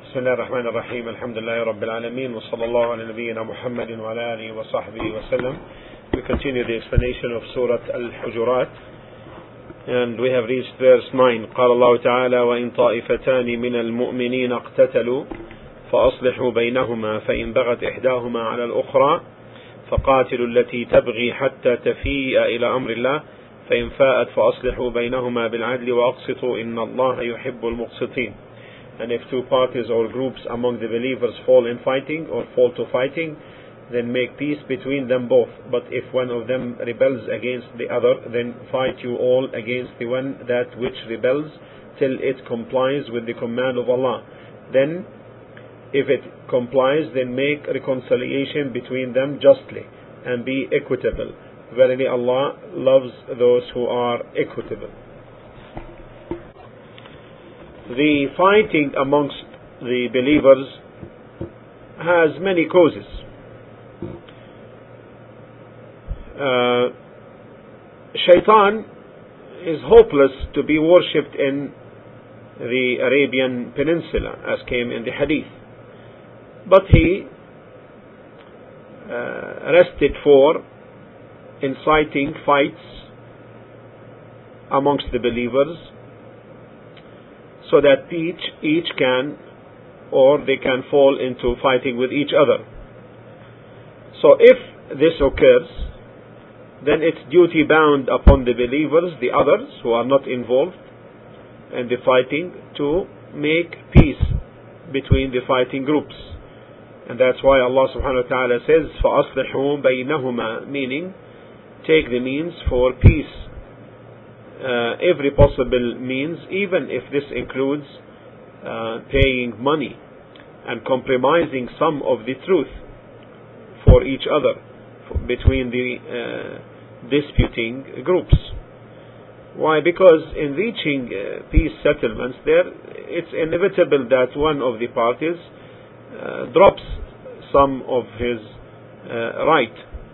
بسم الله الرحمن الرحيم الحمد لله رب العالمين وصلى الله على نبينا محمد وعلى آله وصحبه وسلم. We continue the explanation of Surah Al-Hujurat, and we have reached verse 9. قال الله تعالى وإن طائفتان من المؤمنين اقتتلوا فأصلحوا بينهما فإن بغت إحداهما على الأخرى فقاتلوا التي تبغي حتى تفيء إلى أمر الله فإن فاءت فأصلحوا بينهما بالعدل وأقسطوا إن الله يحب المقسطين. And if two parties or groups among the believers fall in fighting or fall to fighting, then make peace between them both. But if one of them rebels against the other, then fight you all against the one that which rebels till it complies with the command of Allah. Then if it complies, then make reconciliation between them justly and be equitable. Verily Allah loves those who are equitable. The fighting amongst the believers has many causes. Shaitan is hopeless to be worshipped in the Arabian Peninsula, as came in the Hadith. But he rested for inciting fights amongst the believers, so that each can, or they can fall into fighting with each other. So if this occurs, then it's duty bound upon the believers, the others who are not involved in the fighting, to make peace between the fighting groups. And that's why Allah subhanahu wa ta'ala says فَأَصْلِحُوا بَيْنَهُمَا, meaning take the means for peace. Every possible means, even if this includes paying money and compromising some of the truth for each other, between the disputing groups. Why? Because in reaching peace settlements, it's inevitable that one of the parties drops some of his right,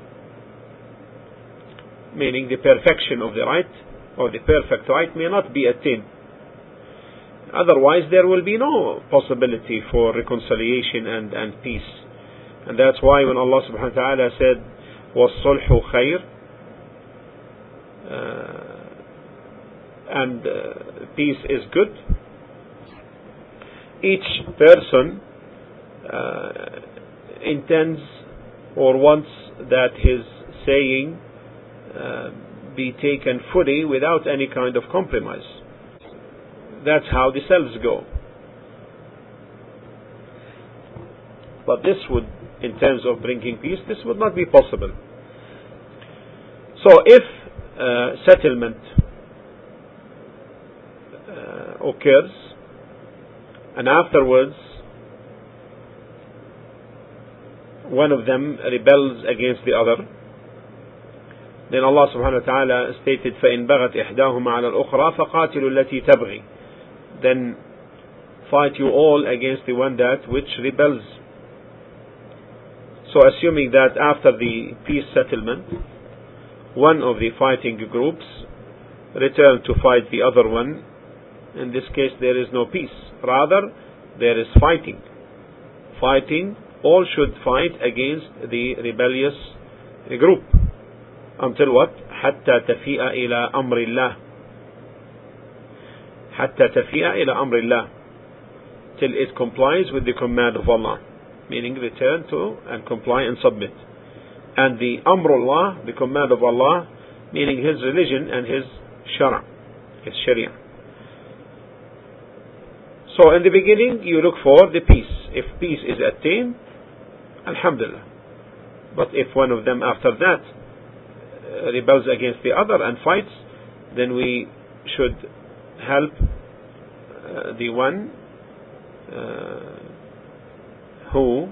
meaning the perfection of the right, or the perfect right, may not be attained. Otherwise there will be no possibility for reconciliation and peace. And that's why when Allah subhanahu wa ta'ala said وَالصُّلْحُ خَيْرٌ, and peace is good, each person intends or wants that his saying be taken fully without any kind of compromise. That's how the selves go. But this would, in terms of bringing peace, this would not be possible. So if settlement occurs, and afterwards one of them rebels against the other, then Allah subhanahu wa ta'ala stated فَإِن بَغَتْ إِحْدَاهُمَا عَلَى الْأُخْرَى فَقَاتِلُوا الَّتِي تَبْغِي, then fight you all against the one that which rebels. So assuming that after the peace settlement one of the fighting groups return to fight the other one, in this case there is no peace, rather there is fighting. All should fight against the rebellious group. Until what? حتى تفيء إلى أمر الله. حتى تفيء إلى أمر الله, till it complies with the command of Allah, meaning return to and comply and submit. And the Amrullah, the command of Allah, meaning His religion and His Shara, His Sharia. So in the beginning you look for the peace. If peace is attained, Alhamdulillah. But if one of them after that rebels against the other and fights, then we should help the one who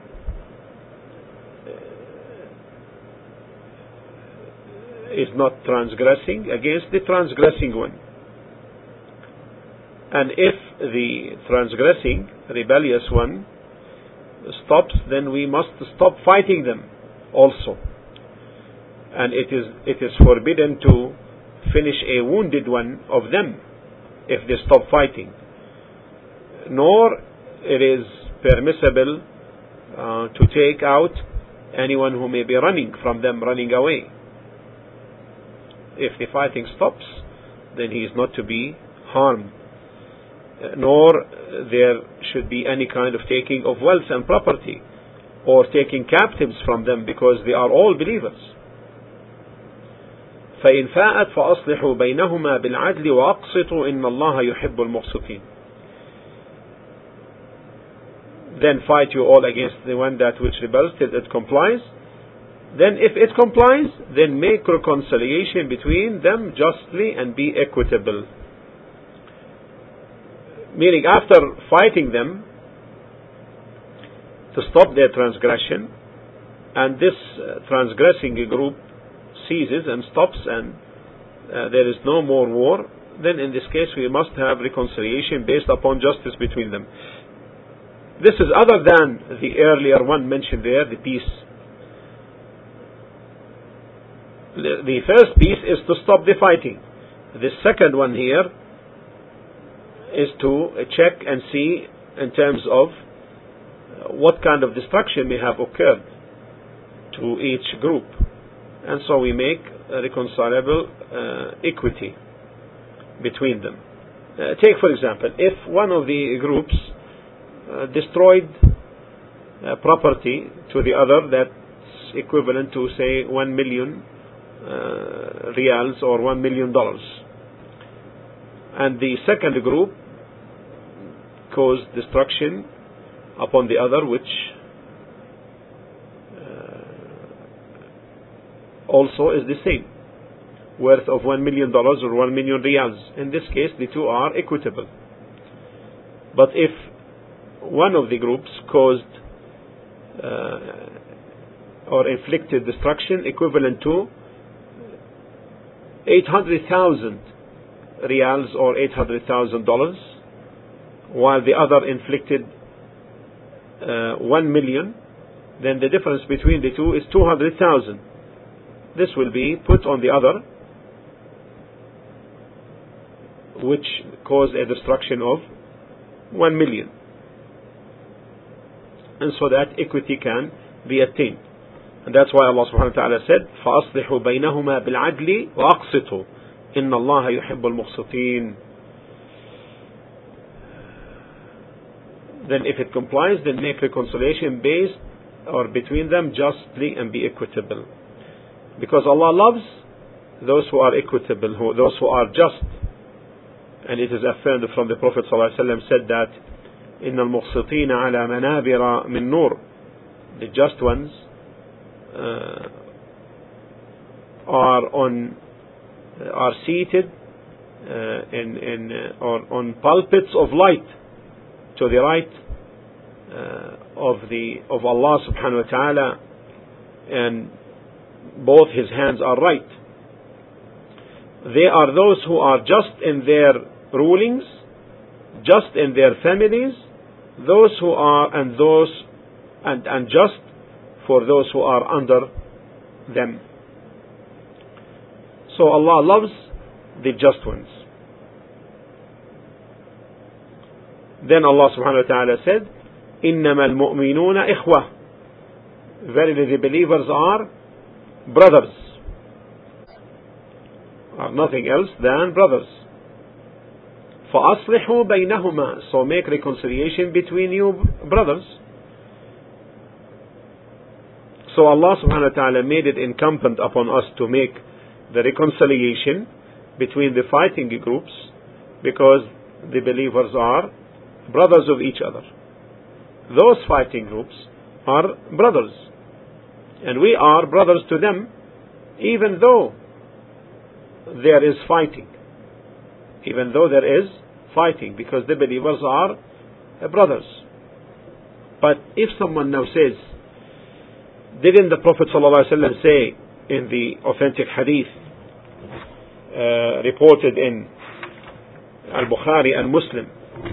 is not transgressing against the transgressing one. And if the transgressing, rebellious one stops, then we must stop fighting them also. And it is forbidden to finish a wounded one of them if they stop fighting. Nor it is permissible to take out anyone who may be running from them, running away. If the fighting stops, then he is not to be harmed, nor there should be any kind of taking of wealth and property, or taking captives from them, because they are all believers. فإن فاءت فأصلحوا بينهما بالعدل وأقسطوا إن الله يحب المقسطين. Then fight you all against the one that which rebels till it complies. Then if it complies, then make reconciliation between them justly and be equitable. Meaning, after fighting them to stop their transgression, and this transgressing group ceases and stops, and there is no more war, then in this case we must have reconciliation based upon justice between them. This is other than the earlier one mentioned there, the peace. The first piece is to stop the fighting. The second one here is to check and see in terms of what kind of destruction may have occurred to each group. And so we make a reconcilable equity between them. Take for example, if one of the groups destroyed property to the other that's equivalent to, say, 1 million reals or $1 million, and the second group caused destruction upon the other, which also is the same, worth of $1 million or 1 million reals. In this case, the two are equitable. But if one of the groups caused or inflicted destruction equivalent to 800,000 reals or $800,000, while the other inflicted 1 million, then the difference between the two is 200,000. This will be put on the other, which caused a destruction of 1 million. And so that equity can be attained. And that's why Allah subhanahu wa ta'ala said, فَأَصْلِحُوا بَيْنَهُمَا بِالْعَدْلِ وَأَقْسِطُوا إِنَّ اللَّهَ يُحِبُّ الْمُقْسِطِينَ. Then if it complies, then make reconciliation based or between them justly and be equitable. Because Allah loves those who are equitable, those who are just. And it is affirmed from the Prophet ﷺ said that إِنَّ الْمُقْسِطِينَ عَلَى مَنَابِرَ مِن نُور. The just ones are seated on pulpits of light to the right of Allah subhanahu wa ta'ala, and both his hands are right. They are those who are just in their rulings, just in their families, those who are and just for those who are under them. So Allah loves the just ones. Then Allah subhanahu wa ta'ala said, إِنَّمَا الْمُؤْمِنُونَ إِخْوَةً. Verily the believers are brothers, are nothing else than brothers. فَأَصْلِحُوا بَيْنَهُمَا. So make reconciliation between you brothers. So Allah subhanahu wa ta'ala made it incumbent upon us to make the reconciliation between the fighting groups, because the believers are brothers of each other. Those fighting groups are brothers, and we are brothers to them, even though there is fighting. Even though there is fighting, because the believers are brothers. But if someone now says, didn't the Prophet ﷺ say in the authentic hadith reported in Al-Bukhari and Muslim,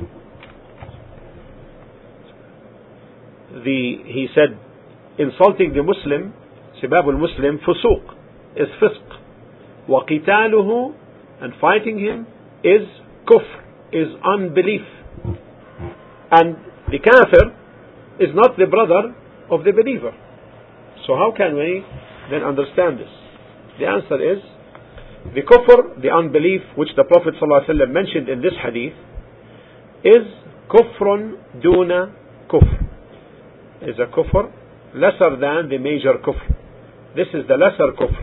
he said, insulting the Muslim, سباب المسلم فسوق, is fisq, وقتاله, and fighting him, is kufr, is unbelief. And the kafir is not the brother of the believer. So how can we then understand this? The answer is, the kufr, the unbelief, which the Prophet ﷺ mentioned in this hadith, is kufrun duna kufr. Is a kufr lesser than the major kufr. This is the lesser kufr.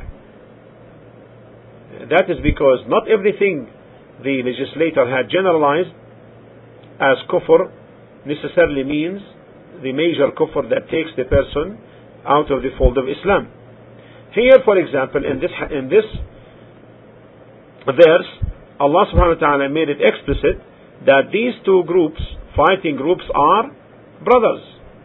That is because not everything the legislator had generalized as kufr necessarily means the major kufr that takes the person out of the fold of Islam. Here, for example, in this verse, Allah subhanahu wa ta'ala made it explicit that these two groups, fighting groups, are brothers.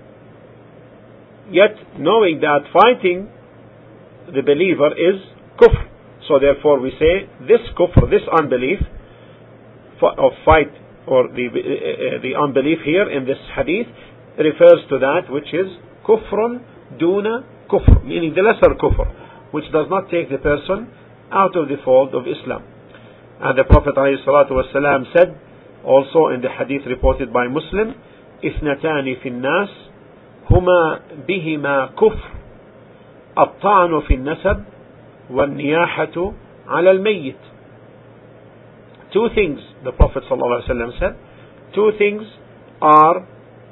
Yet, knowing that fighting the believer is kufr. So therefore we say, this kufr, this unbelief of fight, or the unbelief here in this hadith, refers to that which is kufrun duna kufr, meaning the lesser kufr, which does not take the person out of the fold of Islam. And the Prophet ﷺ said, also in the hadith reported by Muslim, اثنتان في الناس هما بهما كفر الطعن في النسب والنياحة على الميت. Two things, the Prophet ﷺ said, two things are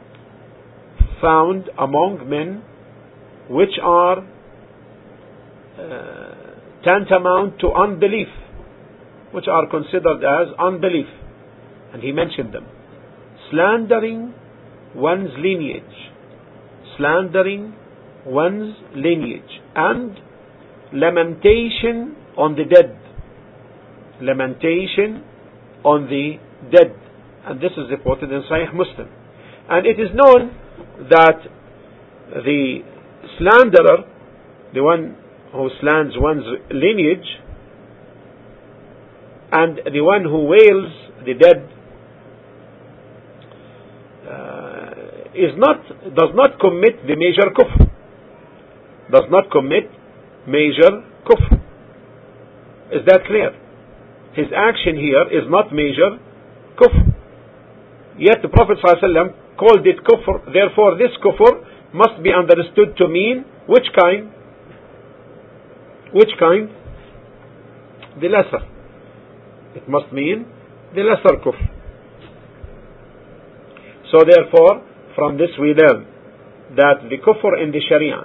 found among men which are tantamount to unbelief, which are considered as unbelief. And he mentioned them: slandering one's lineage, slandering one's lineage, and lamentation on the dead, lamentation on the dead. And this is reported in Sahih Muslim. And it is known that the slanderer, the one who slanders one's lineage, and the one who wails the dead, does not commit the major kufr. Does not commit major kufr. Is that clear? His action here is not major kufr. Yet the Prophet ﷺ called it kufr. Therefore this kufr must be understood to mean which kind? Which kind? The lesser. It must mean the lesser kufr. So therefore, from this we learn that the kufr in the Sharia,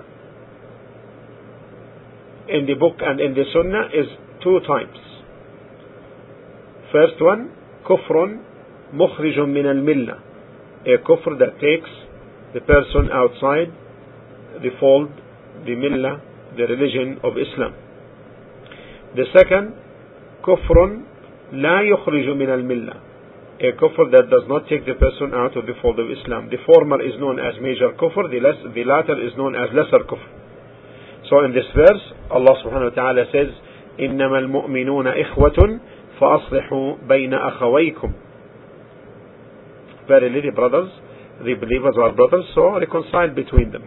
in the book and in the Sunnah, is two types. First one, kufrun mukhrijun min al-millah, a kufr that takes the person outside the fold, the millah, the religion of Islam. The second, kufrun la yukhriju min al-millah, a kufr that does not take the person out of the fold of Islam. The former is known as major kufr, the latter is known as lesser kufr. So in this verse, Allah subhanahu wa ta'ala says, إِنَّمَا الْمُؤْمِنُونَ إِخْوَةٌ فَأَصْلِحُوا بَيْنَ أَخَوَيْكُمْ. Verily the brothers, the believers are brothers, so reconcile between them.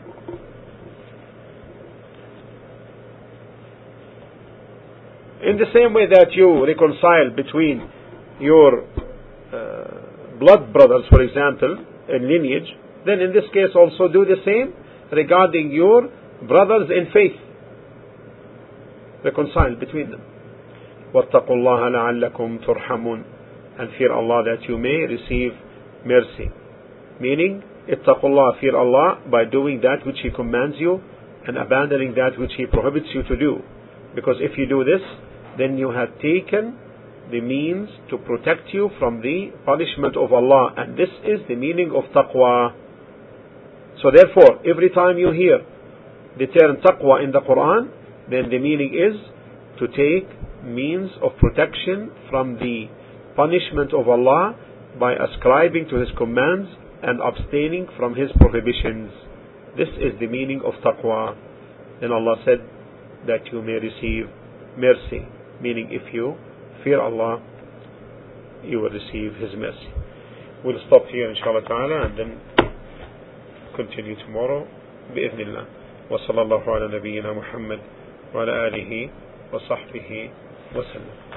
In the same way that you reconcile between your blood brothers, for example, in lineage, then in this case also do the same regarding your brothers in faith. Reconcile between them. وَاتَّقُوا اللَّهَ لَعَلَّكُمْ تُرْحَمُونَ, and fear Allah that you may receive mercy. Meaning, اتَّقُوا اللَّهَ, fear Allah by doing that which He commands you and abandoning that which He prohibits you to do. Because if you do this, then you have taken the means to protect you from the punishment of Allah, and this is the meaning of taqwa. So therefore, every time you hear the term taqwa in the Quran, then the meaning is to take means of protection from the punishment of Allah by ascribing to His commands and abstaining from His prohibitions. This is the meaning of taqwa. Then Allah said that you may receive mercy, meaning if you fear Allah, you will receive His mercy. We'll stop here inshallah ta'ala and then continue tomorrow بإذن الله. وصلى الله على نبينا محمد وعلى آله وصحبه وسلم.